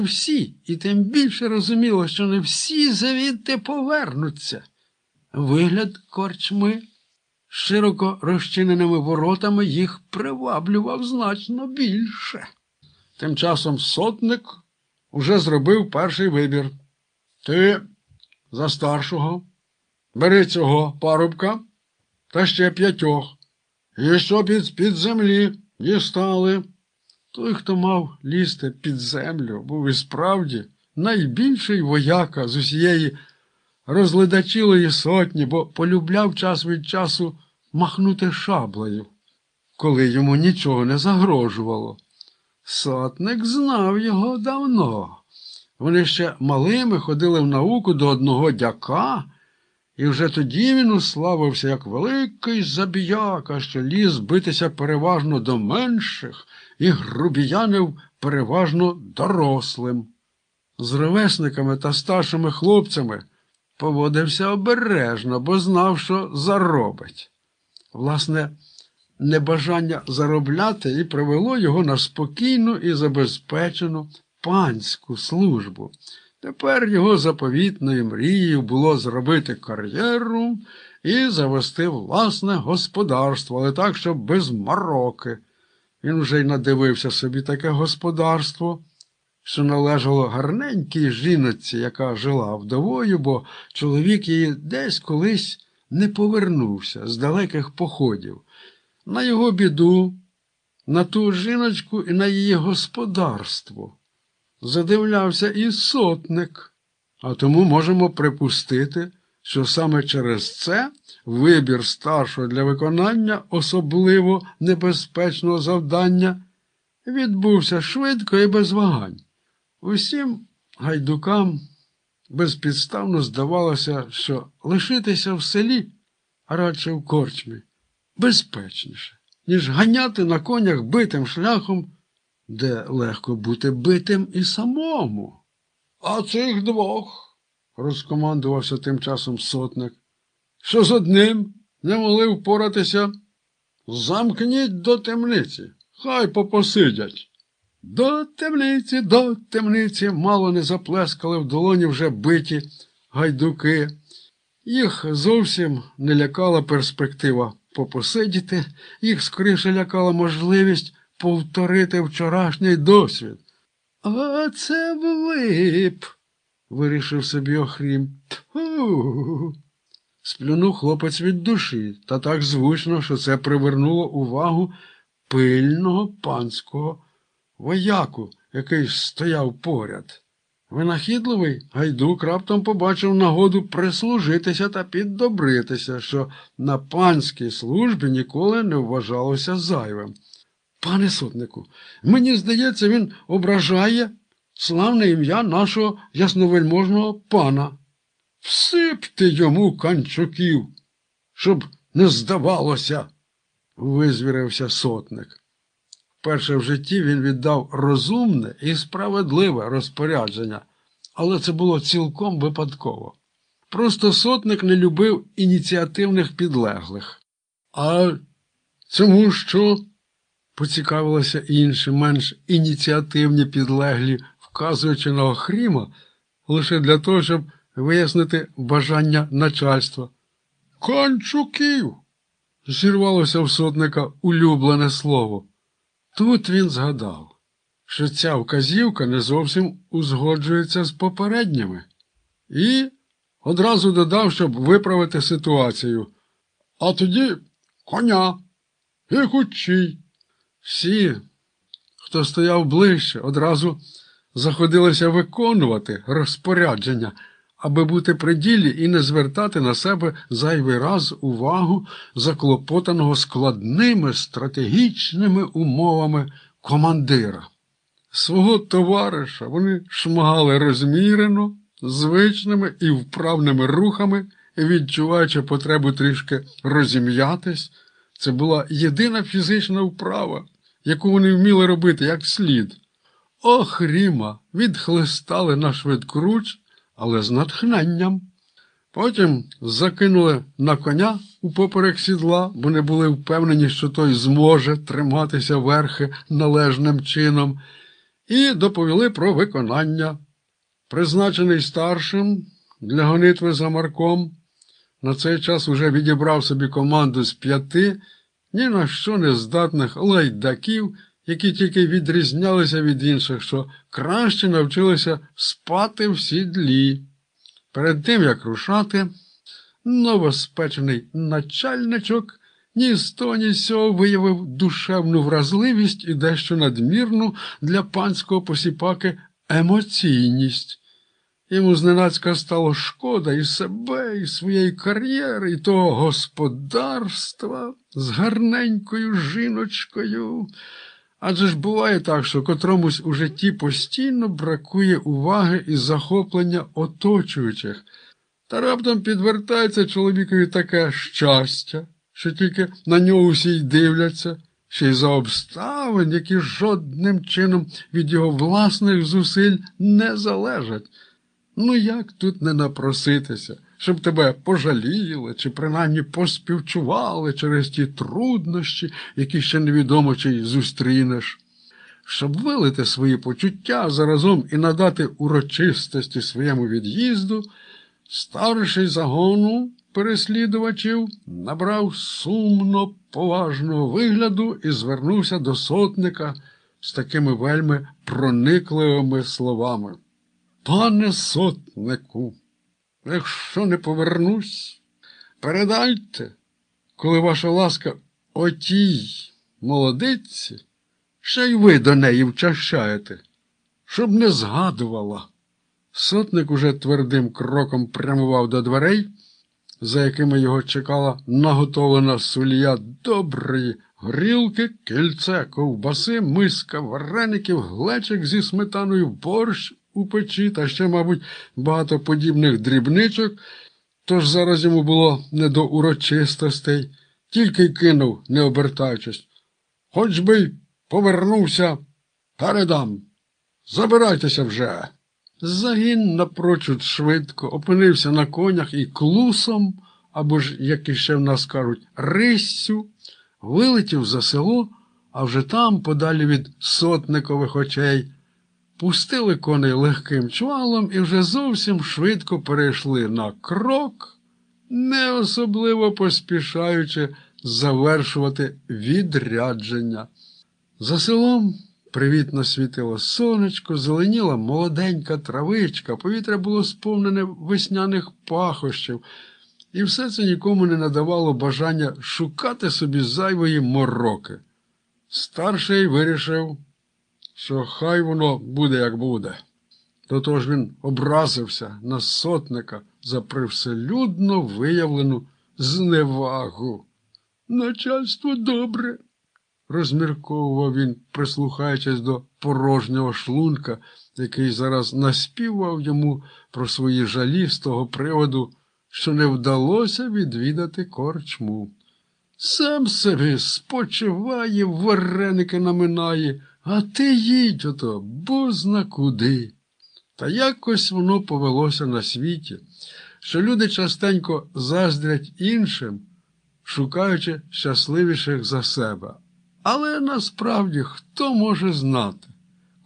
всі, і тим більше розуміло, що не всі звідти повернуться. Вигляд корчми широко розчиненими воротами їх приваблював значно більше. Тим часом сотник уже зробив перший вибір. Ти за старшого, бери цього парубка та ще 5, і щоб із-під землі дістали. Той, хто мав лізти під землю, був і справді найбільший вояка з усієї розледачілої сотні, бо полюбляв час від часу махнути шаблею, коли йому нічого не загрожувало. Сотник знав його давно. Вони ще малими ходили в науку до одного дяка, і вже тоді він уславився як великий забіяка, що ліз битися переважно до менших і грубіянив переважно дорослим. З ровесниками та старшими хлопцями поводився обережно, бо знав, що заробить. Власне, небажання заробляти і привело його на спокійну і забезпечену панську службу. Тепер його заповітною мрією було зробити кар'єру і завести власне господарство, але так, щоб без мороки. Він вже й надивився собі таке господарство, що належало гарненькій жіноці, яка жила вдовою, бо чоловік її десь колись не повернувся з далеких походів. На його біду, на ту жіночку і на її господарство задивлявся і сотник, а тому можемо припустити, що саме через це вибір старшого для виконання особливо небезпечного завдання відбувся швидко і без вагань. Усім гайдукам безпідставно здавалося, що лишитися в селі, а радше в корчмі, безпечніше, ніж ганяти на конях битим шляхом, де легко бути битим і самому. А цих 2, розкомандувався тим часом сотник, що з одним не могли впоратися, замкніть до темниці, хай попосидять. До темниці, мало не заплескали в долоні вже биті гайдуки. Їх зовсім не лякала перспектива попосидіти, їх скоріше лякала можливість повторити вчорашній досвід. «А це влип», – вирішив собі Охрім. «Тьфу!» Сплюнув хлопець від душі, та так звучно, що це привернуло увагу пильного панського вояку, який стояв поряд. Винахідливий гайдук раптом побачив нагоду прислужитися та піддобритися, що на панській службі ніколи не вважалося зайвим. «Пане сотнику, мені здається, він ображає славне ім'я нашого ясновельможного пана. Всипте йому канчуків, щоб не здавалося», – визвірився сотник. Вперше в житті він віддав розумне і справедливе розпорядження, але це було цілком випадково. Просто сотник не любив ініціативних підлеглих. «А цьому що?» – поцікавилися інші, менш ініціативні підлеглі, вказуючи на Охріма, лише для того, щоб вияснити бажання начальства. «Канчуків!» – зірвалося в сотника улюблене слово. Тут він згадав, що ця вказівка не зовсім узгоджується з попередніми. І одразу додав, щоб виправити ситуацію. «А тоді коня і худчий». Всі, хто стояв ближче, одразу заходилися виконувати розпорядження, аби бути при ділі і не звертати на себе зайвий раз увагу заклопотаного складними стратегічними умовами командира. Свого товариша вони шмагали розмірено, звичними і вправними рухами, відчуваючи потребу трішки розім'ятись. Це була єдина фізична вправа, яку вони вміли робити як слід. Охріма відхлистали на швидкоруч, але з натхненням. Потім закинули на коня упоперек сідла, бо не були впевнені, що той зможе триматися верхи належним чином, і доповіли про виконання. Призначений старшим для гонитви за Марком, на цей час уже відібрав собі команду з 5 ні на що не здатних лайдаків, які тільки відрізнялися від інших, що краще навчилися спати в сідлі. Перед тим, як рушати, новоспечений начальничок ні з того, ні з сього виявив душевну вразливість і дещо надмірну для панського посіпаки емоційність. Йому зненацька стало шкода і себе, і своєї кар'єри, і того господарства з гарненькою жіночкою. Адже ж буває так, що котромусь у житті постійно бракує уваги і захоплення оточуючих. Та раптом підвертається чоловікові таке щастя, що тільки на нього усі й дивляться, ще й за обставин, які жодним чином від його власних зусиль не залежать. Ну як тут не напроситися, щоб тебе пожаліли чи принаймні поспівчували через ті труднощі, які ще невідомо чи й зустрінеш. Щоб вилити свої почуття заразом і надати урочистості своєму від'їзду, старший загону переслідувачів набрав сумно поважного вигляду і звернувся до сотника з такими вельми проникливими словами. «Пане сотнику, якщо не повернусь, передайте, коли ваша ласка отій молодиці, ще й ви до неї вчащаєте, щоб не згадувала». Сотник уже твердим кроком прямував до дверей, за якими його чекала наготовлена сулія доброї горілки, кільце, ковбаси, миска вареників, глечик зі сметаною, борщ у печі та ще, мабуть, багато подібних дрібничок, тож зараз йому було не до урочистостей, тільки й кинув, не обертаючись. «Хоч би й повернувся, передам, забирайтеся вже». Загін напрочуд швидко опинився на конях і клусом, або ж, як іще в нас кажуть, риссю, вилетів за село, а вже там, подалі від сотникових очей, пустили коней легким чвалом і вже зовсім швидко перейшли на крок, не особливо поспішаючи завершувати відрядження. За селом привітно світило сонечко, зеленіла молоденька травичка, повітря було сповнене весняних пахощів, і все це нікому не надавало бажання шукати собі зайвої мороки. Старший вирішив, що хай воно буде, як буде. До того ж він образився на сотника за привселюдно виявлену зневагу. «Начальство добре», – розмірковував він, прислухаючись до порожнього шлунка, який зараз наспівав йому про свої жалі з того приводу, що не вдалося відвідати корчму. Сам собі спочиває, вареники наминає, а ти їдь ото, бозна куди. Та якось воно повелося на світі, що люди частенько заздрять іншим, шукаючи щасливіших за себе. Але насправді хто може знати?